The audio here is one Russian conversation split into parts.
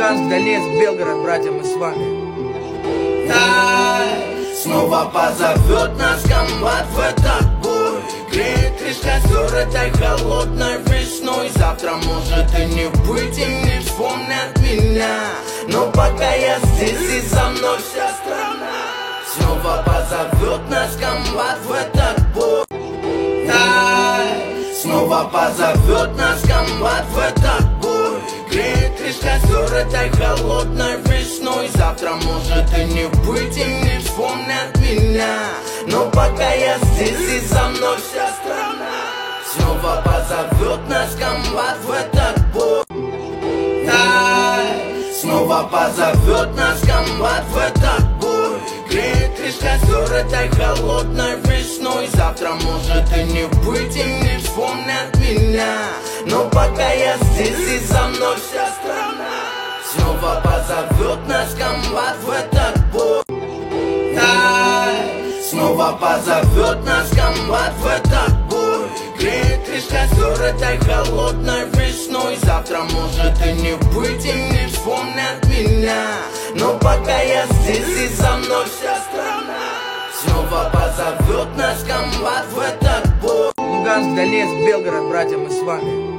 Луганск, Донецк, Белгород, братья, мы с вами. Снова позовет нас комбат в этот бой. Греет лишь костер этой холодной весной. Завтра может и не быть, и не вспомнят меня. Но пока я здесь, и за мной вся страна. Снова позовет нас комбат в этот бой. Снова позовет нас комбат в этот бой. Греет лишь костер этой холодной весной. Завтра может и не быть, и не вспомнят меня. Но пока я здесь, и за мной вся страна. Снова позовет нас комбат в этот бой. Снова позовет нас комбат в этот бой. Греет лишь костер этой холодной весной. Завтра может и не быть, и не вспомнят меня. Но пока я здесь, и за мной вся страна. Снова позовет нас комбат в этот бой. Снова позовет нас комбат в этот бой. Греет лишь костер этой холодной весной. Завтра может и не быть, и не вспомнят меня. Но пока я здесь, и за мной вся страна. Снова позовет нас комбат в этот бой. Луганск, Донецк, Белгород, братья, мы с вами.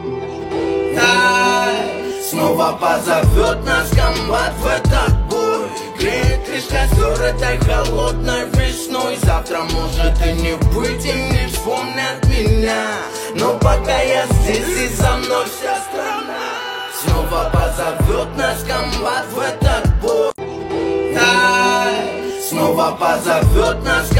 Снова позовет нас комбат в этот бой. Греет лишь костер этой холодной весной. Завтра может и не быть, и не вспомнят меня. Но пока я здесь, и за мной вся страна. Снова позовет нас комбат в этот бой. Снова позовет нас